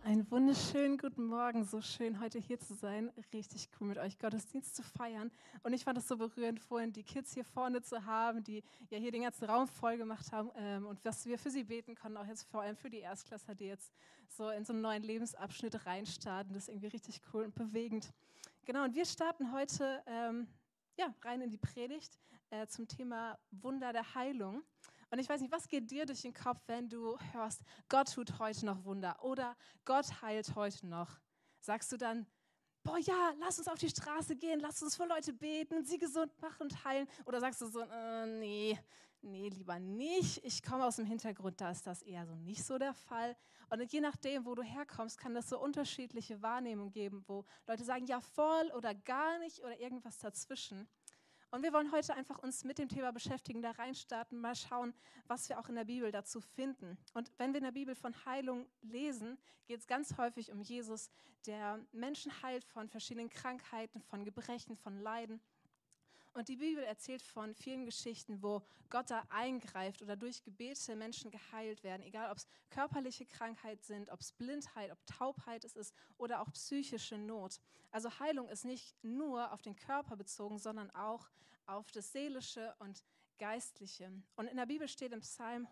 Einen wunderschönen guten Morgen, so schön heute hier zu sein. Richtig cool mit euch Gottesdienst zu feiern. Und ich fand es so berührend, vorhin die Kids hier vorne zu haben, die ja hier den ganzen Raum voll gemacht haben und dass wir für sie beten konnten, auch jetzt vor allem für die Erstklässler, die jetzt so in so einen neuen Lebensabschnitt reinstarten. Das ist irgendwie richtig cool und bewegend. Genau, und wir starten heute rein in die Predigt zum Thema Wunder der Heilung. Und ich weiß nicht, was geht dir durch den Kopf, wenn du hörst, Gott tut heute noch Wunder oder Gott heilt heute noch? Sagst du dann, boah ja, lass uns auf die Straße gehen, lass uns für Leute beten, sie gesund machen und heilen? Oder sagst du so, nee, lieber nicht. Ich komme aus dem Hintergrund, da ist das eher so nicht so der Fall. Und je nachdem, wo du herkommst, kann das so unterschiedliche Wahrnehmungen geben, wo Leute sagen, ja voll oder gar nicht oder irgendwas dazwischen. Und wir wollen heute einfach uns mit dem Thema beschäftigen, da reinstarten, mal schauen, was wir auch in der Bibel dazu finden. Und wenn wir in der Bibel von Heilung lesen, geht es ganz häufig um Jesus, der Menschen heilt von verschiedenen Krankheiten, von Gebrechen, von Leiden. Und die Bibel erzählt von vielen Geschichten, wo Gott da eingreift oder durch Gebete Menschen geheilt werden, egal ob es körperliche Krankheit sind, ob es Blindheit, ob Taubheit es ist oder auch psychische Not. Also Heilung ist nicht nur auf den Körper bezogen, sondern auch auf das Seelische und Geistliche. Und in der Bibel steht im Psalm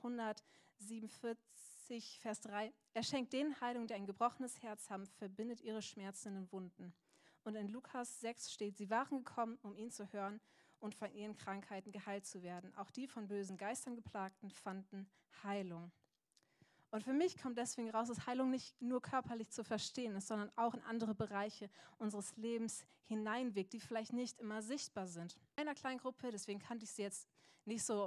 147, Vers 3, er schenkt denen Heilung, die ein gebrochenes Herz haben, verbindet ihre schmerzenden Wunden. Und in Lukas 6 steht, sie waren gekommen, um ihn zu hören und von ihren Krankheiten geheilt zu werden. Auch die von bösen Geistern geplagten fanden Heilung. Und für mich kommt deswegen raus, dass Heilung nicht nur körperlich zu verstehen ist, sondern auch in andere Bereiche unseres Lebens hineinwirkt, die vielleicht nicht immer sichtbar sind. In einer kleinen Gruppe, deswegen kannte ich sie jetzt nicht so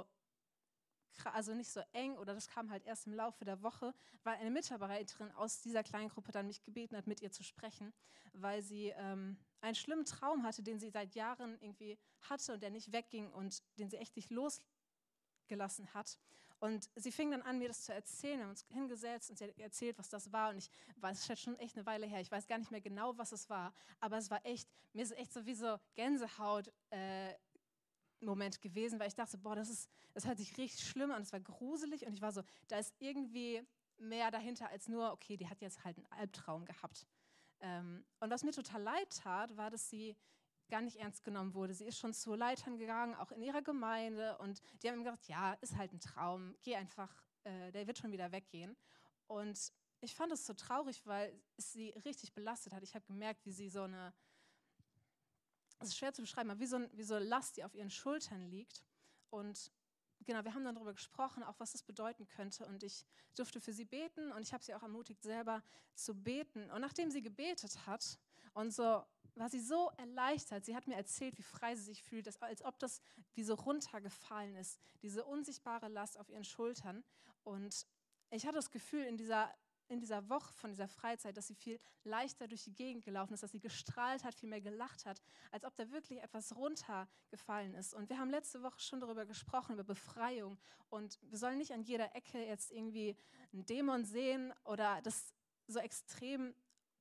eng, oder das kam halt erst im Laufe der Woche, weil eine Mitarbeiterin aus dieser kleinen Gruppe dann mich gebeten hat, mit ihr zu sprechen, weil sie einen schlimmen Traum hatte, den sie seit Jahren irgendwie hatte und der nicht wegging und den sie echt nicht losgelassen hat. Und sie fing dann an, mir das zu erzählen. Wir haben uns hingesetzt und sie hat erzählt, was das war. Und ich weiß, es ist jetzt schon echt eine Weile her. Ich weiß gar nicht mehr genau, was es war. Aber es war echt, mir ist echt so wie so Gänsehaut Moment gewesen, weil ich dachte, boah, das hört sich richtig schlimm an, das war gruselig und ich war so, da ist irgendwie mehr dahinter als nur, okay, die hat jetzt halt einen Albtraum gehabt. Und was mir total leid tat, war, dass sie gar nicht ernst genommen wurde. Sie ist schon zu Leitern gegangen, auch in ihrer Gemeinde, und die haben ihm gesagt, ja, ist halt ein Traum, geh einfach, der wird schon wieder weggehen. Und ich fand es so traurig, weil es sie richtig belastet hat. Ich habe gemerkt, wie sie so eine, es ist schwer zu beschreiben, aber wie so eine Last, die auf ihren Schultern liegt. Und genau, wir haben dann darüber gesprochen, auch was das bedeuten könnte. Und ich durfte für sie beten und ich habe sie auch ermutigt, selber zu beten. Und nachdem sie gebetet hat, und so war sie so erleichtert. Sie hat mir erzählt, wie frei sie sich fühlt, als ob das wie so runtergefallen ist, diese unsichtbare Last auf ihren Schultern. Und ich hatte das Gefühl, in dieser Woche von dieser Freizeit, dass sie viel leichter durch die Gegend gelaufen ist, dass sie gestrahlt hat, viel mehr gelacht hat, als ob da wirklich etwas runtergefallen ist. Und wir haben letzte Woche schon darüber gesprochen, über Befreiung. Und wir sollen nicht an jeder Ecke jetzt irgendwie einen Dämon sehen oder das so extrem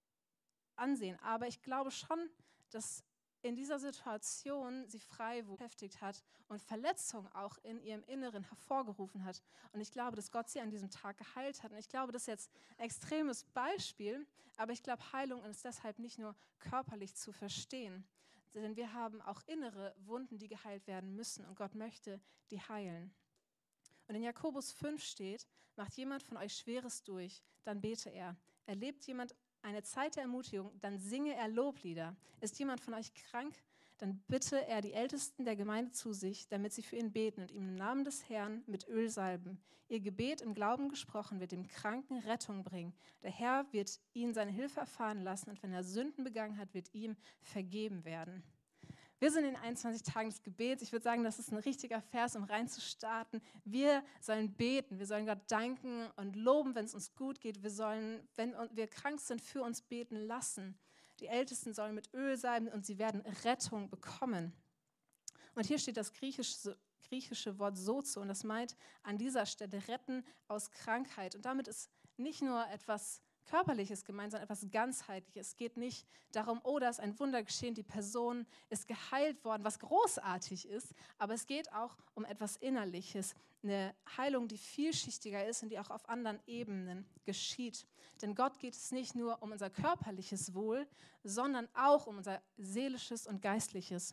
ansehen. Aber ich glaube schon, dass in dieser Situation sie frei beschäftigt hat und Verletzung auch in ihrem Inneren hervorgerufen hat. Und ich glaube, dass Gott sie an diesem Tag geheilt hat. Und ich glaube, das ist jetzt ein extremes Beispiel, aber ich glaube, Heilung ist deshalb nicht nur körperlich zu verstehen, denn wir haben auch innere Wunden, die geheilt werden müssen, und Gott möchte die heilen. Und in Jakobus 5 steht, macht jemand von euch Schweres durch, dann bete er. Erlebt jemand eine Zeit der Ermutigung, dann singe er Loblieder. Ist jemand von euch krank, dann bitte er die Ältesten der Gemeinde zu sich, damit sie für ihn beten und ihm im Namen des Herrn mit Öl salben. Ihr Gebet im Glauben gesprochen wird dem Kranken Rettung bringen. Der Herr wird ihn seine Hilfe erfahren lassen, und wenn er Sünden begangen hat, wird ihm vergeben werden. Wir sind in den 21 Tagen des Gebets. Ich würde sagen, das ist ein richtiger Vers, um reinzustarten. Wir sollen beten, wir sollen Gott danken und loben, wenn es uns gut geht. Wir sollen, wenn wir krank sind, für uns beten lassen. Die Ältesten sollen mit Öl salben und sie werden Rettung bekommen. Und hier steht das griechische Wort Sozo, und das meint an dieser Stelle retten aus Krankheit. Und damit ist nicht nur etwas Körperliches gemeint, sondern etwas Ganzheitliches. Es geht nicht darum, oh, da ist ein Wunder geschehen, die Person ist geheilt worden, was großartig ist, aber es geht auch um etwas Innerliches, eine Heilung, die vielschichtiger ist und die auch auf anderen Ebenen geschieht. Denn Gott geht es nicht nur um unser körperliches Wohl, sondern auch um unser seelisches und geistliches.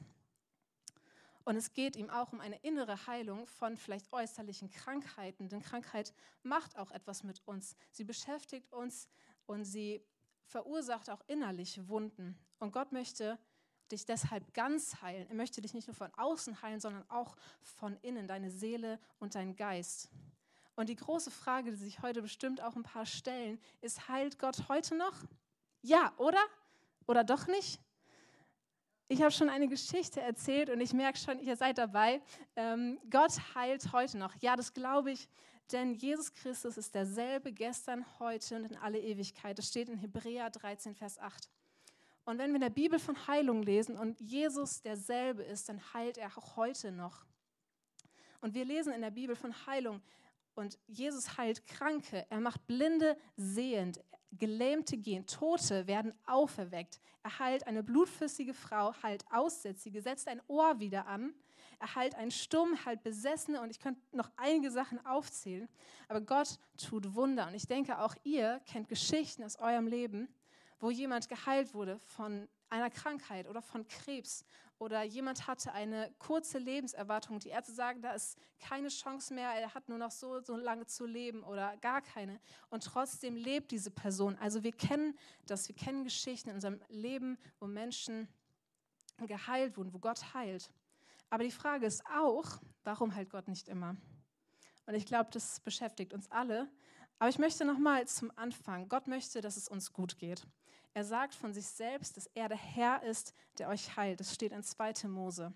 Und es geht ihm auch um eine innere Heilung von vielleicht äußerlichen Krankheiten, denn Krankheit macht auch etwas mit uns. Sie beschäftigt uns und sie verursacht auch innerliche Wunden. Und Gott möchte dich deshalb ganz heilen. Er möchte dich nicht nur von außen heilen, sondern auch von innen, deine Seele und dein Geist. Und die große Frage, die sich heute bestimmt auch ein paar stellen, ist, heilt Gott heute noch? Ja, oder? Oder doch nicht? Ich habe schon eine Geschichte erzählt und ich merke schon, ihr seid dabei. Gott heilt heute noch. Ja, das glaube ich, denn Jesus Christus ist derselbe gestern, heute und in alle Ewigkeit. Das steht in Hebräer 13, Vers 8. Und wenn wir in der Bibel von Heilung lesen und Jesus derselbe ist, dann heilt er auch heute noch. Und wir lesen in der Bibel von Heilung und Jesus heilt Kranke, er macht Blinde sehend, Gelähmte gehen, Tote werden auferweckt. Er heilt eine blutflüssige Frau, heilt Aussätzige, setzt ein Ohr wieder an. Er heilt einen Stumm, heilt Besessene und ich könnte noch einige Sachen aufzählen. Aber Gott tut Wunder und ich denke, auch ihr kennt Geschichten aus eurem Leben, wo jemand geheilt wurde von einer Krankheit oder von Krebs oder jemand hatte eine kurze Lebenserwartung. Die Ärzte sagen, da ist keine Chance mehr, er hat nur noch so lange zu leben oder gar keine. Und trotzdem lebt diese Person. Also wir kennen das, wir kennen Geschichten in unserem Leben, wo Menschen geheilt wurden, wo Gott heilt. Aber die Frage ist auch, warum heilt Gott nicht immer? Und ich glaube, das beschäftigt uns alle. Aber ich möchte nochmal zum Anfang. Gott möchte, dass es uns gut geht. Er sagt von sich selbst, dass er der Herr ist, der euch heilt. Das steht in 2. Mose.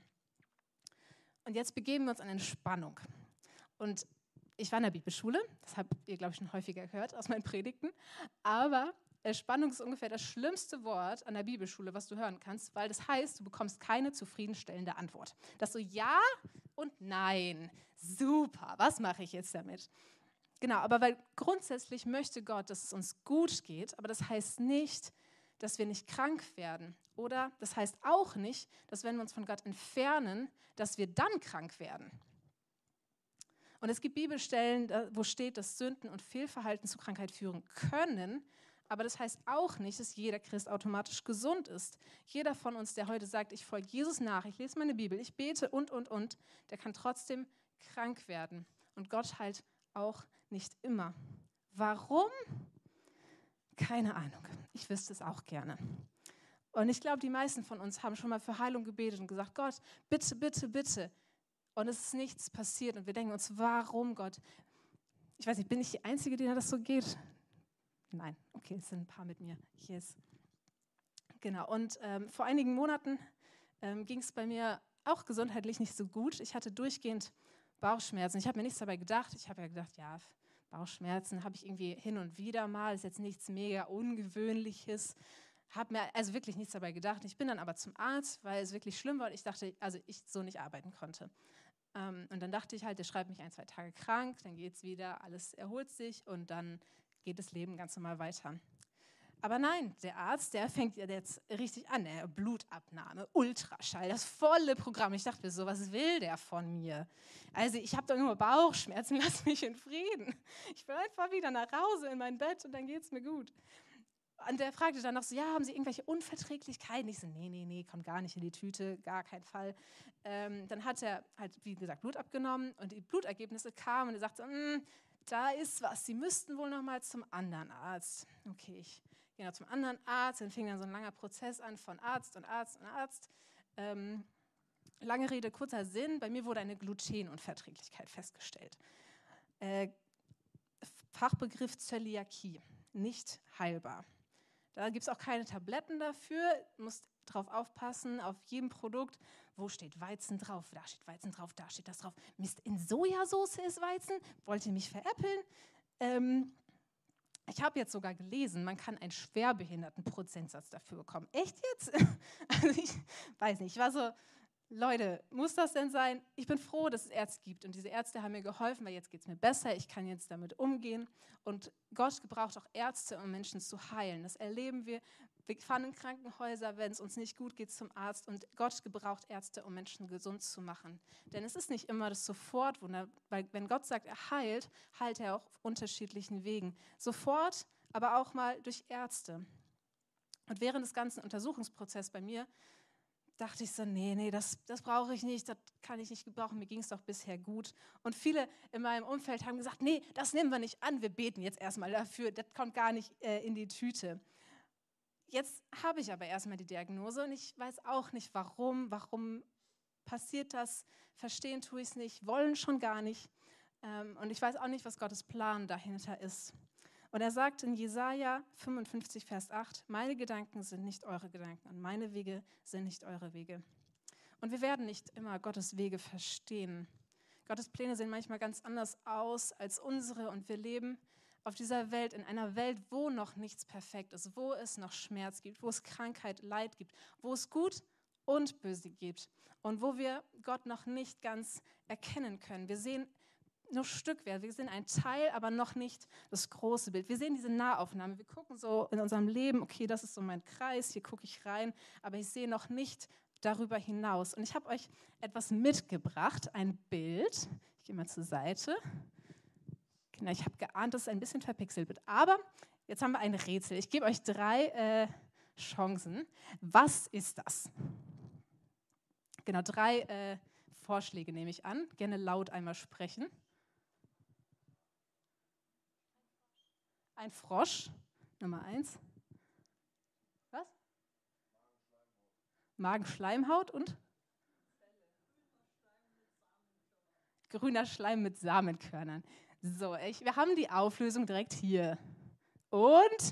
Und jetzt begeben wir uns an eine Spannung. Und ich war in der Bibelschule, das habt ihr, glaube ich, schon häufiger gehört aus meinen Predigten. Aber Spannung ist ungefähr das schlimmste Wort an der Bibelschule, was du hören kannst, weil das heißt, du bekommst keine zufriedenstellende Antwort. Das so ja und nein. Super, was mache ich jetzt damit? Genau, aber weil grundsätzlich möchte Gott, dass es uns gut geht, aber das heißt nicht, dass wir nicht krank werden. Oder das heißt auch nicht, dass wenn wir uns von Gott entfernen, dass wir dann krank werden. Und es gibt Bibelstellen, wo steht, dass Sünden und Fehlverhalten zu Krankheit führen können, aber das heißt auch nicht, dass jeder Christ automatisch gesund ist. Jeder von uns, der heute sagt, ich folge Jesus nach, ich lese meine Bibel, ich bete und, der kann trotzdem krank werden. Und Gott heilt auch nicht immer. Warum? Keine Ahnung. Ich wüsste es auch gerne. Und ich glaube, die meisten von uns haben schon mal für Heilung gebetet und gesagt, Gott, bitte, bitte, bitte. Und es ist nichts passiert. Und wir denken uns, warum Gott? Ich weiß nicht, bin ich die Einzige, denen das so geht? Nein, okay, es sind ein paar mit mir. Yes. Genau, und vor einigen Monaten ging es bei mir auch gesundheitlich nicht so gut. Ich hatte durchgehend Bauchschmerzen. Ich habe mir nichts dabei gedacht. Ich habe ja gedacht, ja, Bauchschmerzen habe ich irgendwie hin und wieder mal. Ist jetzt nichts mega Ungewöhnliches. Habe mir also wirklich nichts dabei gedacht. Ich bin dann aber zum Arzt, weil es wirklich schlimm war und ich dachte, also ich so nicht arbeiten konnte. Und dann dachte ich halt, der schreibt mich 1-2 Tage krank, dann geht es wieder, alles erholt sich und dann geht das Leben ganz normal weiter. Aber nein, der Arzt, der fängt jetzt richtig an. Blutabnahme, Ultraschall, das volle Programm. Ich dachte mir so, was will der von mir? Also ich habe doch nur Bauchschmerzen, lass mich in Frieden. Ich will einfach wieder nach Hause in mein Bett und dann geht es mir gut. Und der fragte dann noch so, ja, haben Sie irgendwelche Unverträglichkeiten? Ich so, nee, kommt gar nicht in die Tüte, gar kein Fall. Dann hat er halt, wie gesagt, Blut abgenommen und die Blutergebnisse kamen und er sagte, da ist was, Sie müssten wohl noch mal zum anderen Arzt. Okay, ich gehe noch zum anderen Arzt, dann fing dann so ein langer Prozess an von Arzt und Arzt und Arzt. Lange Rede, kurzer Sinn, bei mir wurde eine Glutenunverträglichkeit festgestellt. Fachbegriff Zöliakie, nicht heilbar. Da gibt es auch keine Tabletten dafür, du musst drauf aufpassen, auf jedem Produkt, wo steht Weizen drauf, da steht Weizen drauf, da steht das drauf. Mist, in Sojasauce ist Weizen? Wollt ihr mich veräppeln? Ich habe jetzt sogar gelesen, man kann einen Schwerbehindertenprozentsatz dafür bekommen. Echt jetzt? Also ich weiß nicht, ich war so, Leute, muss das denn sein? Ich bin froh, dass es Ärzte gibt und diese Ärzte haben mir geholfen, weil jetzt geht es mir besser, ich kann jetzt damit umgehen und Gott gebraucht auch Ärzte, um Menschen zu heilen. Das erleben wir. Wir fahren in Krankenhäuser, wenn es uns nicht gut geht, zum Arzt und Gott gebraucht Ärzte, um Menschen gesund zu machen. Denn es ist nicht immer das Sofortwunder, weil wenn Gott sagt, er heilt, heilt er auch auf unterschiedlichen Wegen. Sofort, aber auch mal durch Ärzte. Und während des ganzen Untersuchungsprozesses bei mir dachte ich so, nee, das brauche ich nicht, das kann ich nicht gebrauchen, mir ging es doch bisher gut. Und viele in meinem Umfeld haben gesagt, nee, das nehmen wir nicht an, wir beten jetzt erstmal dafür, das kommt gar nicht in die Tüte. Jetzt habe ich aber erstmal die Diagnose und ich weiß auch nicht, warum passiert das, verstehen tue ich es nicht, wollen schon gar nicht. Und ich weiß auch nicht, was Gottes Plan dahinter ist. Und er sagt in Jesaja 55, Vers 8, meine Gedanken sind nicht eure Gedanken und meine Wege sind nicht eure Wege. Und wir werden nicht immer Gottes Wege verstehen. Gottes Pläne sehen manchmal ganz anders aus als unsere und wir leben auf dieser Welt, in einer Welt, wo noch nichts perfekt ist, wo es noch Schmerz gibt, wo es Krankheit, Leid gibt, wo es Gut und Böse gibt und wo wir Gott noch nicht ganz erkennen können. Wir sehen nur Stückwerk. Wir sehen einen Teil, aber noch nicht das große Bild. Wir sehen diese Nahaufnahme. Wir gucken so in unserem Leben, okay, das ist so mein Kreis, hier gucke ich rein, aber ich sehe noch nicht darüber hinaus. Und ich habe euch etwas mitgebracht, ein Bild. Ich gehe mal zur Seite. Genau, ich habe geahnt, dass es ein bisschen verpixelt wird. Aber jetzt haben wir ein Rätsel. Ich gebe euch 3 Chancen. Was ist das? Genau, 3 Vorschläge nehme ich an. Gerne laut einmal sprechen. Ein Frosch, Nummer 1. Was? Magenschleimhaut und? Grüner Schleim mit Samenkörnern. So, wir haben die Auflösung direkt hier. Und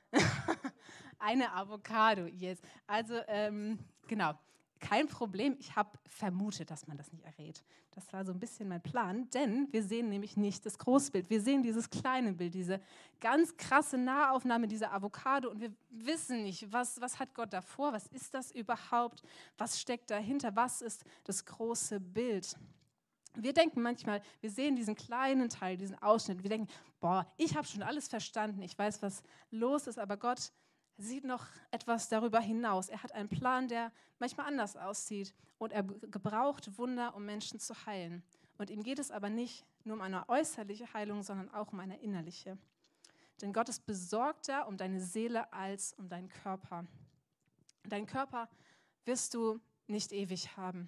eine Avocado, yes. Also, genau. Kein Problem, ich habe vermutet, dass man das nicht errät. Das war so ein bisschen mein Plan, denn wir sehen nämlich nicht das Großbild. Wir sehen dieses kleine Bild, diese ganz krasse Nahaufnahme dieser Avocado und wir wissen nicht, was hat Gott davor, was ist das überhaupt, was steckt dahinter, was ist das große Bild. Wir denken manchmal, wir sehen diesen kleinen Teil, diesen Ausschnitt, wir denken, boah, ich habe schon alles verstanden, ich weiß, was los ist, aber Gott sieht noch etwas darüber hinaus. Er hat einen Plan, der manchmal anders aussieht und er gebraucht Wunder, um Menschen zu heilen. Und ihm geht es aber nicht nur um eine äußerliche Heilung, sondern auch um eine innerliche. Denn Gott ist besorgter um deine Seele als um deinen Körper. Deinen Körper wirst du nicht ewig haben.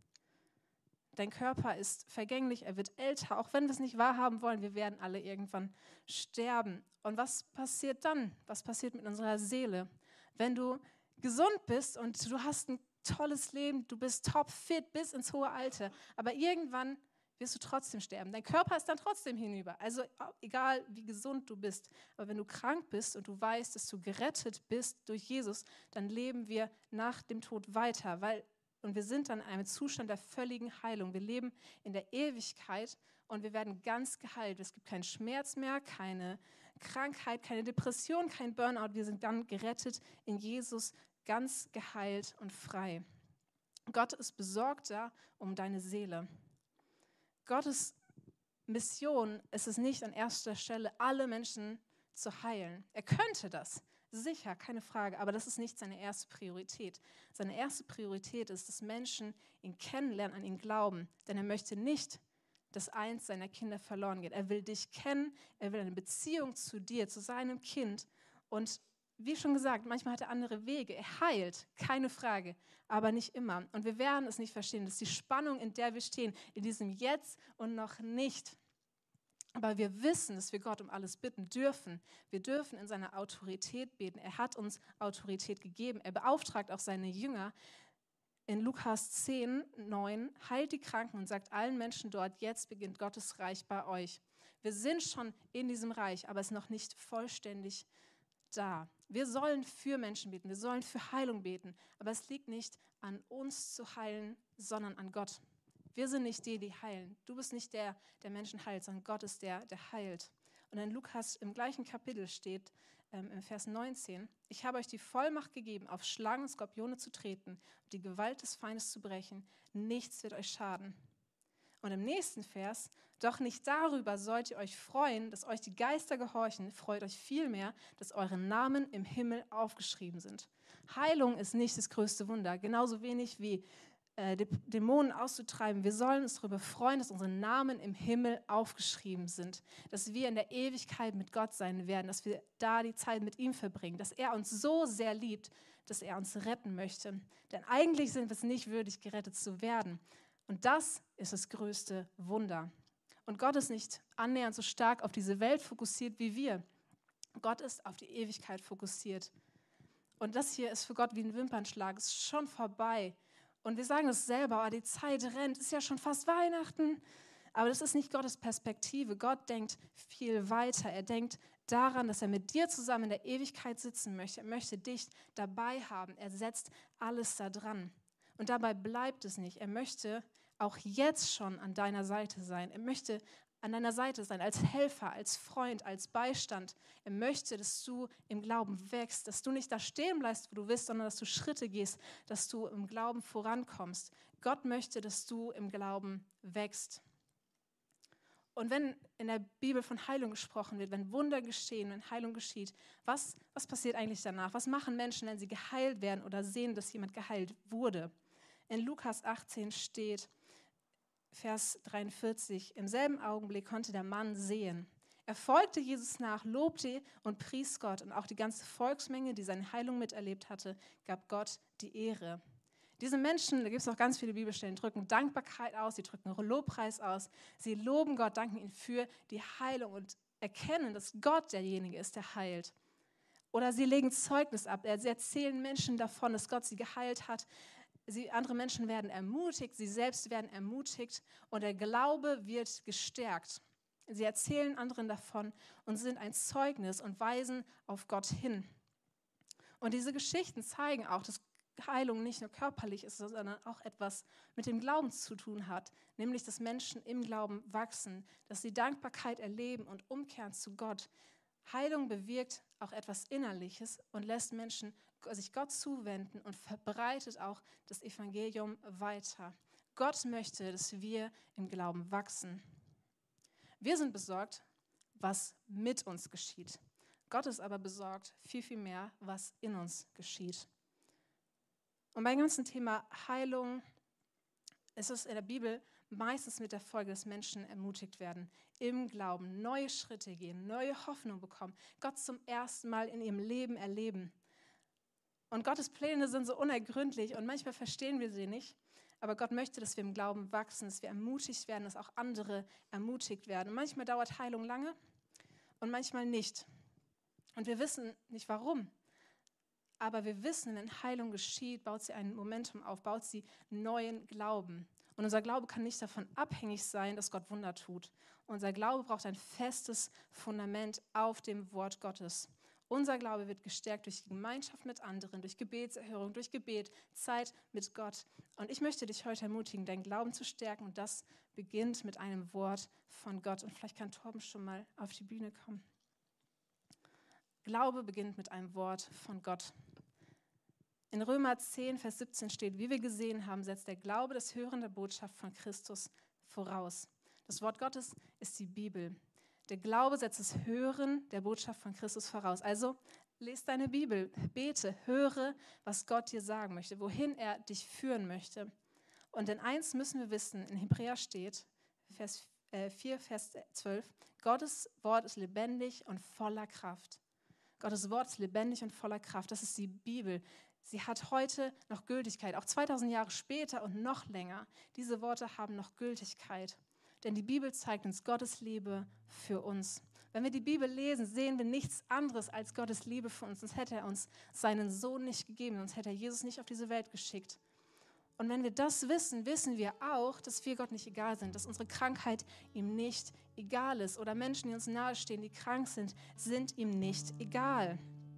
Dein Körper ist vergänglich, er wird älter, auch wenn wir es nicht wahrhaben wollen, wir werden alle irgendwann sterben. Und was passiert dann? Was passiert mit unserer Seele? Wenn du gesund bist und du hast ein tolles Leben, du bist topfit bis ins hohe Alter, aber irgendwann wirst du trotzdem sterben. Dein Körper ist dann trotzdem hinüber, also egal wie gesund du bist. Aber wenn du krank bist und du weißt, dass du gerettet bist durch Jesus, dann leben wir nach dem Tod weiter, und wir sind dann in einem Zustand der völligen Heilung. Wir leben in der Ewigkeit und wir werden ganz geheilt. Es gibt keinen Schmerz mehr, keine Krankheit, keine Depression, kein Burnout. Wir sind dann gerettet in Jesus, ganz geheilt und frei. Gott ist besorgter um deine Seele. Gottes Mission ist es nicht an erster Stelle, alle Menschen zu heilen. Er könnte das. Sicher, keine Frage, aber das ist nicht seine erste Priorität. Seine erste Priorität ist, dass Menschen ihn kennenlernen, an ihn glauben, denn er möchte nicht, dass eins seiner Kinder verloren geht. Er will dich kennen, er will eine Beziehung zu dir, zu seinem Kind und wie schon gesagt, manchmal hat er andere Wege. Er heilt, keine Frage, aber nicht immer. Und wir werden es nicht verstehen. Das ist die Spannung, in der wir stehen, in diesem Jetzt und noch nicht. Aber wir wissen, dass wir Gott um alles bitten dürfen. Wir dürfen in seiner Autorität beten. Er hat uns Autorität gegeben. Er beauftragt auch seine Jünger. In Lukas 10, 9, heilt die Kranken und sagt allen Menschen dort, jetzt beginnt Gottes Reich bei euch. Wir sind schon in diesem Reich, aber es ist noch nicht vollständig da. Wir sollen für Menschen beten, wir sollen für Heilung beten, aber es liegt nicht an uns zu heilen, sondern an Gott. Wir sind nicht die, die heilen. Du bist nicht der, der Menschen heilt, sondern Gott ist der, der heilt. Und in Lukas im gleichen Kapitel steht, im Vers 19, ich habe euch die Vollmacht gegeben, auf Schlangen und Skorpione zu treten und die Gewalt des Feindes zu brechen. Nichts wird euch schaden. Und im nächsten Vers, doch nicht darüber sollt ihr euch freuen, dass euch die Geister gehorchen, freut euch vielmehr, dass eure Namen im Himmel aufgeschrieben sind. Heilung ist nicht das größte Wunder, genauso wenig wie Dämonen auszutreiben. Wir sollen uns darüber freuen, dass unsere Namen im Himmel aufgeschrieben sind, dass wir in der Ewigkeit mit Gott sein werden, dass wir da die Zeit mit ihm verbringen, dass er uns so sehr liebt, dass er uns retten möchte. Denn eigentlich sind wir es nicht würdig, gerettet zu werden. Und das ist das größte Wunder. Und Gott ist nicht annähernd so stark auf diese Welt fokussiert wie wir. Gott ist auf die Ewigkeit fokussiert. Und das hier ist für Gott wie ein Wimpernschlag, es ist schon vorbei. Und wir sagen es selber, die Zeit rennt, ist ja schon fast Weihnachten. Aber das ist nicht Gottes Perspektive. Gott denkt viel weiter. Er denkt daran, dass er mit dir zusammen in der Ewigkeit sitzen möchte. Er möchte dich dabei haben. Er setzt alles da dran. Und dabei bleibt es nicht. Er möchte auch jetzt schon an deiner Seite sein. Er möchte an deiner Seite sein, als Helfer, als Freund, als Beistand. Er möchte, dass du im Glauben wächst, dass du nicht da stehen bleibst, wo du bist, sondern dass du Schritte gehst, dass du im Glauben vorankommst. Gott möchte, dass du im Glauben wächst. Und wenn in der Bibel von Heilung gesprochen wird, wenn Wunder geschehen, wenn Heilung geschieht, was passiert eigentlich danach? Was machen Menschen, wenn sie geheilt werden oder sehen, dass jemand geheilt wurde? In Lukas 18 steht, Vers 43, im selben Augenblick konnte der Mann sehen. Er folgte Jesus nach, lobte und pries Gott und auch die ganze Volksmenge, die seine Heilung miterlebt hatte, gab Gott die Ehre. Diese Menschen, da gibt es auch ganz viele Bibelstellen, drücken Dankbarkeit aus, sie drücken Lobpreis aus, sie loben Gott, danken ihm für die Heilung und erkennen, dass Gott derjenige ist, der heilt. Oder sie legen Zeugnis ab, sie erzählen Menschen davon, dass Gott sie geheilt hat. Andere Menschen werden ermutigt, sie selbst werden ermutigt und der Glaube wird gestärkt. Sie erzählen anderen davon und sind ein Zeugnis und weisen auf Gott hin. Und diese Geschichten zeigen auch, dass Heilung nicht nur körperlich ist, sondern auch etwas mit dem Glauben zu tun hat, nämlich dass Menschen im Glauben wachsen, dass sie Dankbarkeit erleben und umkehren zu Gott. Heilung bewirkt auch etwas Innerliches und lässt Menschen sich Gott zuwenden und verbreitet auch das Evangelium weiter. Gott möchte, dass wir im Glauben wachsen. Wir sind besorgt, was mit uns geschieht. Gott ist aber besorgt, viel, viel mehr, was in uns geschieht. Und beim ganzen Thema Heilung ist es in der Bibel meistens mit der Folge, dass Menschen ermutigt werden, im Glauben neue Schritte gehen, neue Hoffnung bekommen, Gott zum ersten Mal in ihrem Leben erleben. Und Gottes Pläne sind so unergründlich und manchmal verstehen wir sie nicht. Aber Gott möchte, dass wir im Glauben wachsen, dass wir ermutigt werden, dass auch andere ermutigt werden. Und manchmal dauert Heilung lange und manchmal nicht. Und wir wissen nicht warum. Aber wir wissen, wenn Heilung geschieht, baut sie ein Momentum auf, baut sie neuen Glauben. Und unser Glaube kann nicht davon abhängig sein, dass Gott Wunder tut. Unser Glaube braucht ein festes Fundament auf dem Wort Gottes. Unser Glaube wird gestärkt durch die Gemeinschaft mit anderen, durch Gebetserhörung, durch Gebet, Zeit mit Gott. Und ich möchte dich heute ermutigen, deinen Glauben zu stärken. Und das beginnt mit einem Wort von Gott. Und vielleicht kann Torben schon mal auf die Bühne kommen. Glaube beginnt mit einem Wort von Gott. In Römer 10, Vers 17 steht, wie wir gesehen haben, setzt der Glaube das Hören der Botschaft von Christus voraus. Das Wort Gottes ist die Bibel. Der Glaube setzt das Hören der Botschaft von Christus voraus. Also lese deine Bibel, bete, höre, was Gott dir sagen möchte, wohin er dich führen möchte. Und in eins müssen wir wissen, in Hebräer steht, Vers 4, Vers 12, Gottes Wort ist lebendig und voller Kraft. Gottes Wort ist lebendig und voller Kraft. Das ist die Bibel. Sie hat heute noch Gültigkeit, auch 2000 Jahre später und noch länger. Diese Worte haben noch Gültigkeit. Denn die Bibel zeigt uns Gottes Liebe für uns. Wenn wir die Bibel lesen, sehen wir nichts anderes als Gottes Liebe für uns. Sonst hätte er uns seinen Sohn nicht gegeben, sonst hätte er Jesus nicht auf diese Welt geschickt. Und wenn wir das wissen, wissen wir auch, dass wir Gott nicht egal sind, dass unsere Krankheit ihm nicht egal ist. Oder Menschen, die uns nahestehen, die krank sind ihm nicht egal.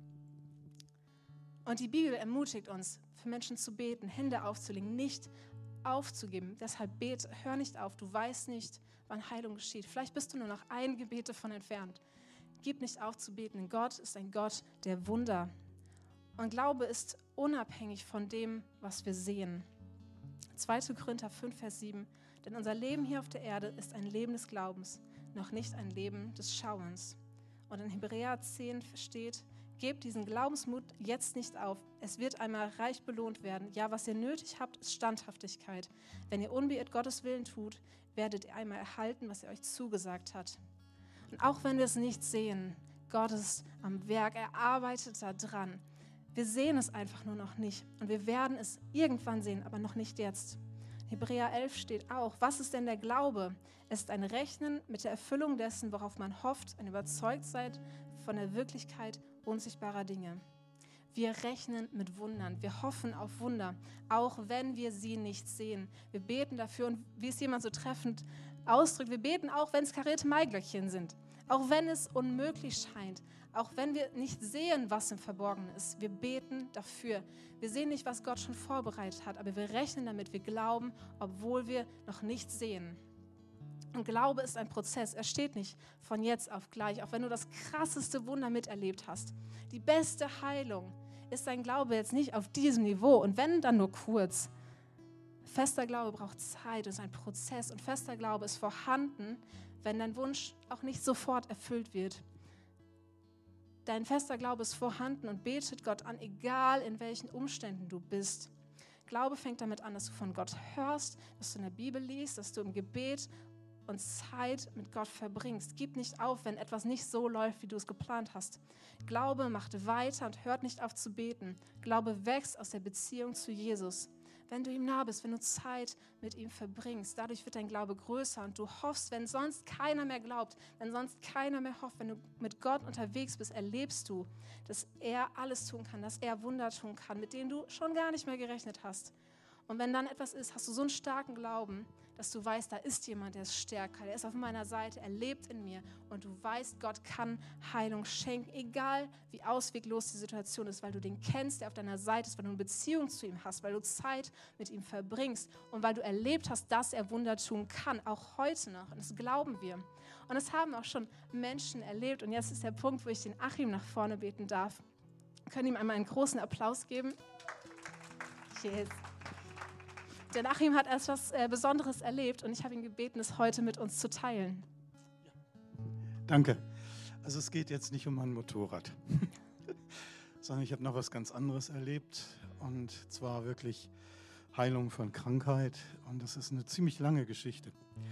Und die Bibel ermutigt uns, für Menschen zu beten, Hände aufzulegen, nicht aufzugeben. Deshalb bete, hör nicht auf, du weißt nicht, wann Heilung geschieht. Vielleicht bist du nur noch ein Gebet davon entfernt. Gib nicht auf zu beten, denn Gott ist ein Gott der Wunder. Und Glaube ist unabhängig von dem, was wir sehen. 2. Korinther 5, Vers 7. Denn unser Leben hier auf der Erde ist ein Leben des Glaubens, noch nicht ein Leben des Schauens. Und in Hebräer 10 steht, gebt diesen Glaubensmut jetzt nicht auf. Es wird einmal reich belohnt werden. Ja, was ihr nötig habt, ist Standhaftigkeit. Wenn ihr unbeirrt Gottes Willen tut, werdet ihr einmal erhalten, was er euch zugesagt hat. Und auch wenn wir es nicht sehen, Gott ist am Werk, er arbeitet da dran. Wir sehen es einfach nur noch nicht. Und wir werden es irgendwann sehen, aber noch nicht jetzt. Hebräer 11 steht auch, was ist denn der Glaube? Es ist ein Rechnen mit der Erfüllung dessen, worauf man hofft, ein Überzeugtsein von der Wirklichkeit unsichtbarer Dinge. Wir rechnen mit Wundern, wir hoffen auf Wunder, auch wenn wir sie nicht sehen. Wir beten dafür und wie es jemand so treffend ausdrückt, wir beten auch, wenn es karierte Maiglöckchen sind, auch wenn es unmöglich scheint, auch wenn wir nicht sehen, was im Verborgenen ist. Wir beten dafür. Wir sehen nicht, was Gott schon vorbereitet hat, aber wir rechnen damit, wir glauben, obwohl wir noch nichts sehen. Und Glaube ist ein Prozess, er steht nicht von jetzt auf gleich, auch wenn du das krasseste Wunder miterlebt hast. Die beste Heilung ist dein Glaube jetzt nicht auf diesem Niveau und wenn, dann nur kurz. Fester Glaube braucht Zeit, es ist ein Prozess und fester Glaube ist vorhanden, wenn dein Wunsch auch nicht sofort erfüllt wird. Dein fester Glaube ist vorhanden und betet Gott an, egal in welchen Umständen du bist. Glaube fängt damit an, dass du von Gott hörst, dass du in der Bibel liest, dass du im Gebet und Zeit mit Gott verbringst. Gib nicht auf, wenn etwas nicht so läuft, wie du es geplant hast. Glaube macht weiter und hört nicht auf zu beten. Glaube wächst aus der Beziehung zu Jesus. Wenn du ihm nah bist, wenn du Zeit mit ihm verbringst, dadurch wird dein Glaube größer und du hoffst, wenn sonst keiner mehr glaubt, wenn sonst keiner mehr hofft, wenn du mit Gott unterwegs bist, erlebst du, dass er alles tun kann, dass er Wunder tun kann, mit denen du schon gar nicht mehr gerechnet hast. Und wenn dann etwas ist, hast du so einen starken Glauben, dass du weißt, da ist jemand, der ist stärker, der ist auf meiner Seite, er lebt in mir und du weißt, Gott kann Heilung schenken, egal wie ausweglos die Situation ist, weil du den kennst, der auf deiner Seite ist, weil du eine Beziehung zu ihm hast, weil du Zeit mit ihm verbringst und weil du erlebt hast, dass er Wunder tun kann, auch heute noch. Und das glauben wir. Und das haben auch schon Menschen erlebt. Und jetzt ist der Punkt, wo ich den Achim nach vorne beten darf. Wir können ihm einmal einen großen Applaus geben. Yes. Der Achim hat etwas Besonderes erlebt und ich habe ihn gebeten, es heute mit uns zu teilen. Danke. Also es geht jetzt nicht um mein Motorrad, sondern ich habe noch was ganz anderes erlebt und zwar wirklich Heilung von Krankheit und das ist eine ziemlich lange Geschichte.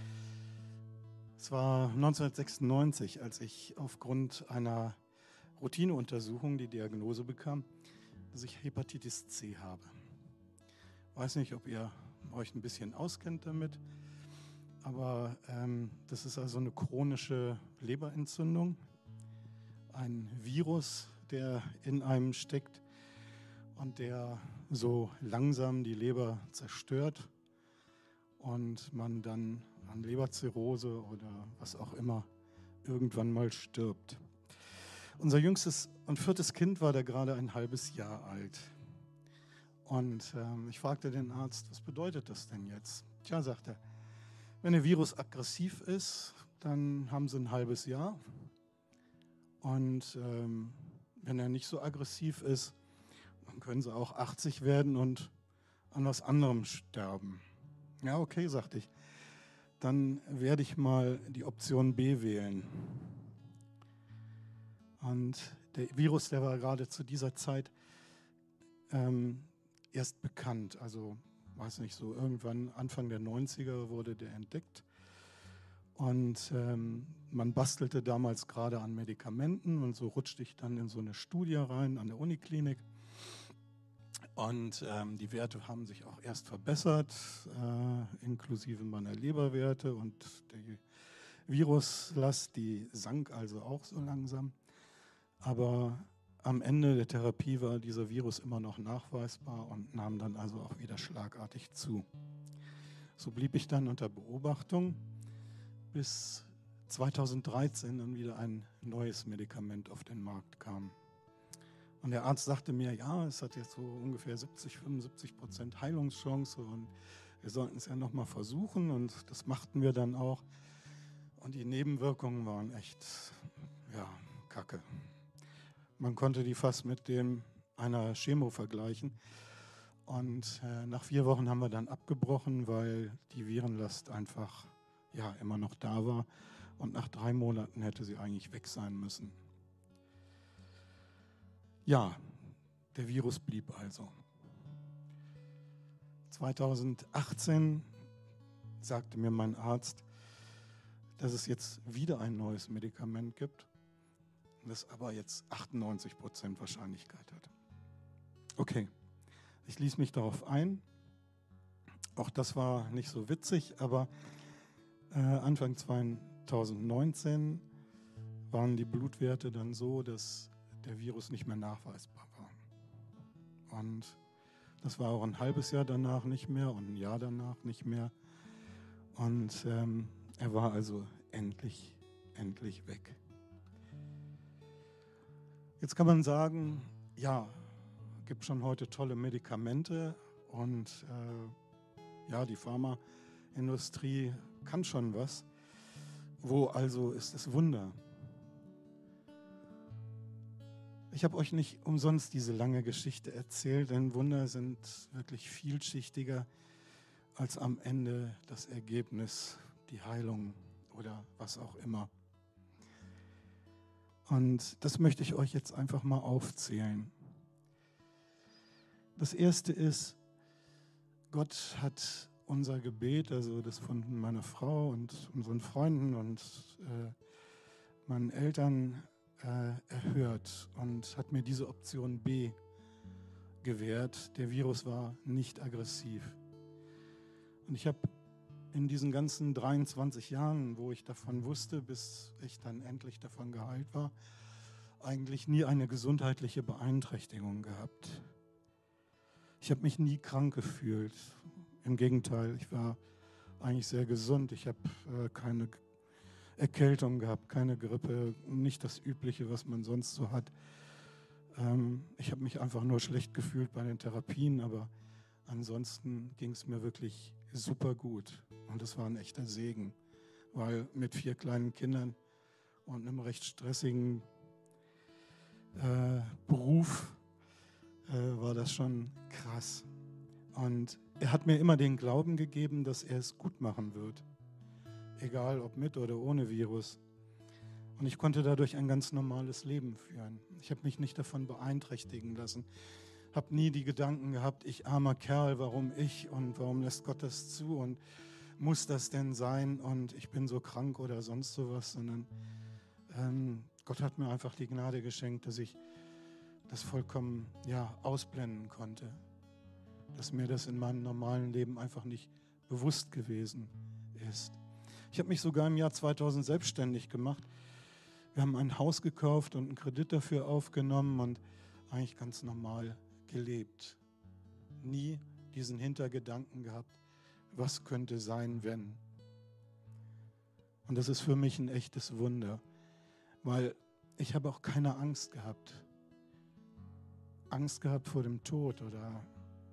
Es war 1996, als ich aufgrund einer Routineuntersuchung die Diagnose bekam, dass ich Hepatitis C habe. Ich weiß nicht, ob ihr euch ein bisschen auskennt damit, aber das ist also eine chronische Leberentzündung, ein Virus, der in einem steckt und der so langsam die Leber zerstört und man dann an Leberzirrhose oder was auch immer irgendwann mal stirbt. Unser jüngstes und viertes Kind war da gerade ein halbes Jahr alt. Und ich fragte den Arzt, was bedeutet das denn jetzt? Tja, sagt er, wenn der Virus aggressiv ist, dann haben sie ein halbes Jahr. Und wenn er nicht so aggressiv ist, dann können sie auch 80 werden und an was anderem sterben. Ja, okay, sagte ich. Dann werde ich mal die Option B wählen. Und der Virus, der war gerade zu dieser Zeit erst bekannt. Also, weiß nicht, so irgendwann Anfang der 90er wurde der entdeckt. Und man bastelte damals gerade an Medikamenten und so rutschte ich dann in so eine Studie rein an der Uniklinik. Und die Werte haben sich auch erst verbessert, inklusive meiner Leberwerte und die Viruslast, die sank also auch so langsam. Aber am Ende der Therapie war dieser Virus immer noch nachweisbar und nahm dann also auch wieder schlagartig zu. So blieb ich dann unter Beobachtung, bis 2013 dann wieder ein neues Medikament auf den Markt kam. Und der Arzt sagte mir, ja, es hat jetzt so ungefähr 70-75% Heilungschance und wir sollten es ja nochmal versuchen und das machten wir dann auch. Und die Nebenwirkungen waren echt, ja, Kacke. Man konnte die fast mit einer Chemo vergleichen. Und nach 4 Wochen haben wir dann abgebrochen, weil die Virenlast einfach immer noch da war. Und nach 3 Monaten hätte sie eigentlich weg sein müssen. Ja, der Virus blieb also. 2018 sagte mir mein Arzt, dass es jetzt wieder ein neues Medikament gibt, das aber jetzt 98% Wahrscheinlichkeit hat. Okay, ich ließ mich darauf ein. Auch das war nicht so witzig, aber Anfang 2019 waren die Blutwerte dann so, dass der Virus nicht mehr nachweisbar war. Und das war auch ein halbes Jahr danach nicht mehr und ein Jahr danach nicht mehr. Und er war also endlich weg. Jetzt kann man sagen, ja, gibt schon heute tolle Medikamente und die Pharmaindustrie kann schon was. Wo also ist das Wunder? Ich habe euch nicht umsonst diese lange Geschichte erzählt, denn Wunder sind wirklich vielschichtiger als am Ende das Ergebnis, die Heilung oder was auch immer. Und das möchte ich euch jetzt einfach mal aufzählen. Das erste ist, Gott hat unser Gebet, also das von meiner Frau und unseren Freunden und meinen Eltern erhört und hat mir diese Option B gewährt. Der Virus war nicht aggressiv. Und ich habe in diesen ganzen 23 Jahren, wo ich davon wusste, bis ich dann endlich davon geheilt war, eigentlich nie eine gesundheitliche Beeinträchtigung gehabt. Ich habe mich nie krank gefühlt. Im Gegenteil, ich war eigentlich sehr gesund. Ich habe keine Erkältung gehabt, keine Grippe, nicht das Übliche, was man sonst so hat. Ich habe mich einfach nur schlecht gefühlt bei den Therapien, aber ansonsten ging es mir wirklich super gut. Und das war ein echter Segen, weil mit 4 kleinen Kindern und einem recht stressigen Beruf war das schon krass. Und er hat mir immer den Glauben gegeben, dass er es gut machen wird. Egal ob mit oder ohne Virus. Und ich konnte dadurch ein ganz normales Leben führen. Ich habe mich nicht davon beeinträchtigen lassen. Habe nie die Gedanken gehabt, ich armer Kerl, warum ich und warum lässt Gott das zu und muss das denn sein und ich bin so krank oder sonst sowas, sondern Gott hat mir einfach die Gnade geschenkt, dass ich das vollkommen ausblenden konnte. Dass mir das in meinem normalen Leben einfach nicht bewusst gewesen ist. Ich habe mich sogar im Jahr 2000 selbstständig gemacht. Wir haben ein Haus gekauft und einen Kredit dafür aufgenommen und eigentlich ganz normal gelebt. Nie diesen Hintergedanken gehabt, was könnte sein, wenn. Und das ist für mich ein echtes Wunder, weil ich habe auch keine Angst gehabt. Angst gehabt vor dem Tod oder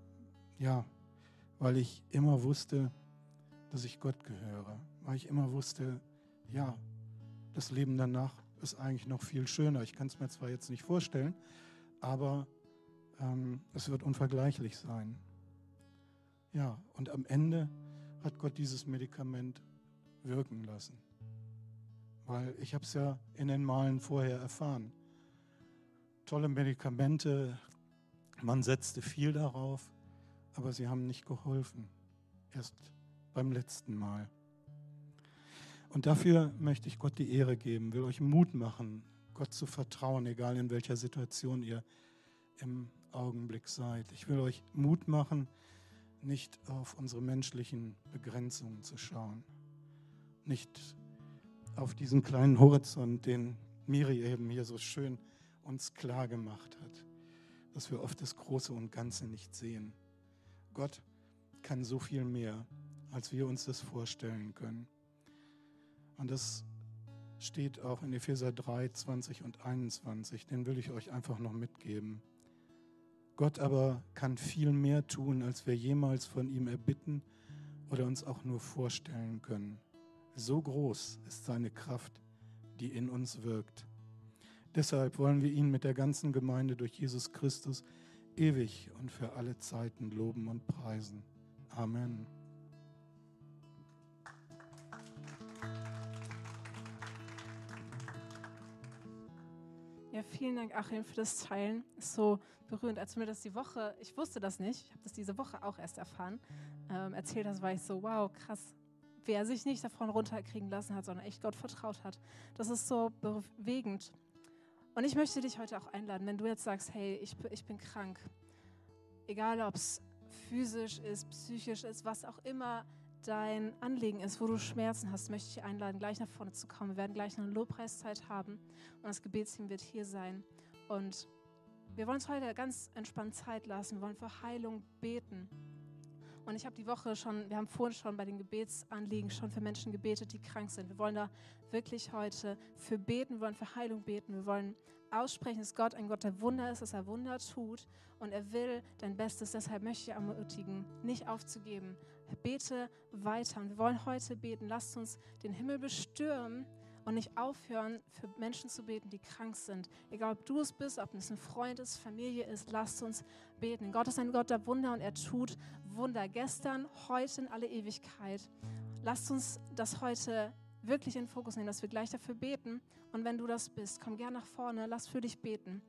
weil ich immer wusste, dass ich Gott gehöre. Weil ich immer wusste, das Leben danach ist eigentlich noch viel schöner. Ich kann es mir zwar jetzt nicht vorstellen, aber es wird unvergleichlich sein. Ja, und am Ende hat Gott dieses Medikament wirken lassen. Weil ich habe es ja in den Malen vorher erfahren. Tolle Medikamente, man setzte viel darauf, aber sie haben nicht geholfen. Erst beim letzten Mal. Und dafür möchte ich Gott die Ehre geben, will euch Mut machen, Gott zu vertrauen, egal in welcher Situation ihr im Augenblick seid. Ich will euch Mut machen, nicht auf unsere menschlichen Begrenzungen zu schauen. Nicht auf diesen kleinen Horizont, den Miri eben hier so schön uns klar gemacht hat, dass wir oft das Große und Ganze nicht sehen. Gott kann so viel mehr, als wir uns das vorstellen können. Und das steht auch in Epheser 3, 20 und 21. Den will ich euch einfach noch mitgeben. Gott aber kann viel mehr tun, als wir jemals von ihm erbitten oder uns auch nur vorstellen können. So groß ist seine Kraft, die in uns wirkt. Deshalb wollen wir ihn mit der ganzen Gemeinde durch Jesus Christus ewig und für alle Zeiten loben und preisen. Amen. Ja, vielen Dank, Achim, für das Teilen. Ist so berührend, als du mir das die Woche, ich wusste das nicht, ich habe das diese Woche auch erst erfahren, erzählt hast, war ich so, wow, krass, wer sich nicht davon runterkriegen lassen hat, sondern echt Gott vertraut hat. Das ist so bewegend. Und ich möchte dich heute auch einladen, wenn du jetzt sagst, hey, ich bin krank, egal ob es physisch ist, psychisch ist, was auch immer dein Anliegen ist, wo du Schmerzen hast, möchte ich dich einladen, gleich nach vorne zu kommen. Wir werden gleich noch eine Lobpreiszeit haben und das Gebetsteam wird hier sein. Und wir wollen uns heute ganz entspannt Zeit lassen. Wir wollen für Heilung beten. Und ich habe die Woche schon, wir haben vorhin schon bei den Gebetsanliegen schon für Menschen gebetet, die krank sind. Wir wollen da wirklich heute für beten, wir wollen für Heilung beten. Wir wollen aussprechen, dass Gott ein Gott der Wunder ist, dass er Wunder tut und er will dein Bestes. Deshalb möchte ich dich ermutigen, nicht aufzugeben. Bete weiter und wir wollen heute beten. Lasst uns den Himmel bestürmen und nicht aufhören, für Menschen zu beten, die krank sind. Egal, ob du es bist, ob es ein Freund ist, Familie ist, lasst uns beten. Gott ist ein Gott der Wunder und er tut Wunder. Gestern, heute, in alle Ewigkeit. Lasst uns das heute wirklich in den Fokus nehmen, dass wir gleich dafür beten. Und wenn du das bist, komm gern nach vorne, lass für dich beten.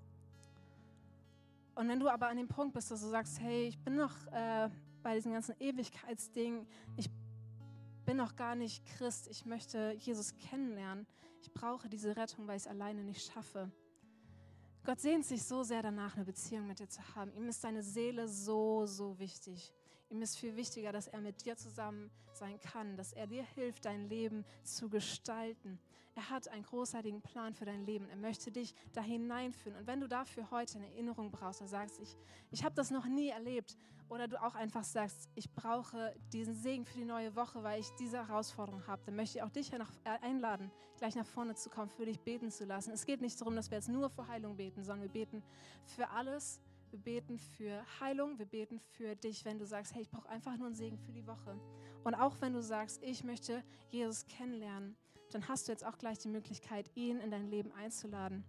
Und wenn du aber an dem Punkt bist, dass du sagst, hey, ich bin noch bei diesem ganzen Ewigkeitsding, ich bin noch gar nicht Christ, ich möchte Jesus kennenlernen, ich brauche diese Rettung, weil ich es alleine nicht schaffe. Gott sehnt sich so sehr danach, eine Beziehung mit dir zu haben. Ihm ist deine Seele so, so wichtig. Ihm ist viel wichtiger, dass er mit dir zusammen sein kann, dass er dir hilft, dein Leben zu gestalten. Er hat einen großartigen Plan für dein Leben. Er möchte dich da hineinführen. Und wenn du dafür heute eine Erinnerung brauchst, oder sagst, ich habe das noch nie erlebt, oder du auch einfach sagst, ich brauche diesen Segen für die neue Woche, weil ich diese Herausforderung habe, dann möchte ich auch dich einladen, gleich nach vorne zu kommen, für dich beten zu lassen. Es geht nicht darum, dass wir jetzt nur für Heilung beten, sondern wir beten für alles. Wir beten für Heilung, wir beten für dich, wenn du sagst, hey, ich brauche einfach nur einen Segen für die Woche. Und auch wenn du sagst, ich möchte Jesus kennenlernen, dann hast du jetzt auch gleich die Möglichkeit, ihn in dein Leben einzuladen.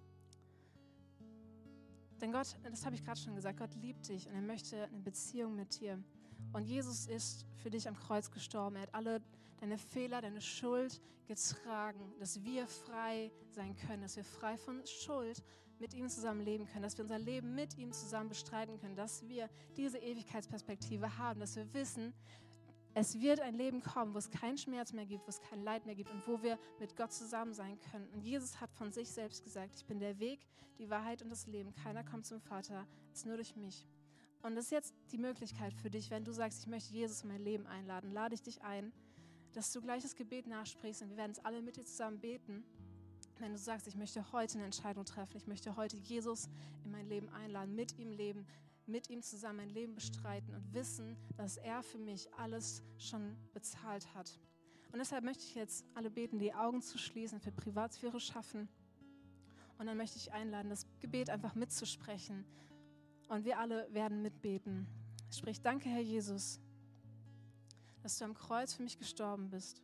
Denn Gott, das habe ich gerade schon gesagt, Gott liebt dich und er möchte eine Beziehung mit dir. Und Jesus ist für dich am Kreuz gestorben. Er hat alle deine Fehler, deine Schuld getragen, dass wir frei sein können, dass wir frei von Schuld mit ihm zusammen leben können, dass wir unser Leben mit ihm zusammen bestreiten können, dass wir diese Ewigkeitsperspektive haben, dass wir wissen, es wird ein Leben kommen, wo es keinen Schmerz mehr gibt, wo es kein Leid mehr gibt und wo wir mit Gott zusammen sein können. Und Jesus hat von sich selbst gesagt, ich bin der Weg, die Wahrheit und das Leben. Keiner kommt zum Vater, als nur durch mich. Und das ist jetzt die Möglichkeit für dich, wenn du sagst, ich möchte Jesus in mein Leben einladen, lade ich dich ein, dass du gleich das Gebet nachsprichst und wir werden es alle mit dir zusammen beten. Wenn du sagst, ich möchte heute eine Entscheidung treffen, ich möchte heute Jesus in mein Leben einladen, mit ihm leben, mit ihm zusammen mein Leben bestreiten und wissen, dass er für mich alles schon bezahlt hat. Und deshalb möchte ich jetzt alle beten, die Augen zu schließen, für Privatsphäre schaffen. Und dann möchte ich einladen, das Gebet einfach mitzusprechen. Und wir alle werden mitbeten. Sprich, danke, Herr Jesus, dass du am Kreuz für mich gestorben bist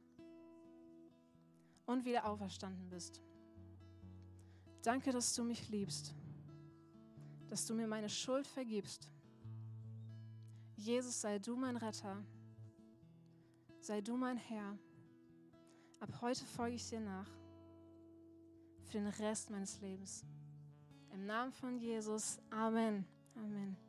und wieder auferstanden bist. Danke, dass du mich liebst, dass du mir meine Schuld vergibst. Jesus, sei du mein Retter, sei du mein Herr. Ab heute folge ich dir nach, für den Rest meines Lebens. Im Namen von Jesus, Amen. Amen.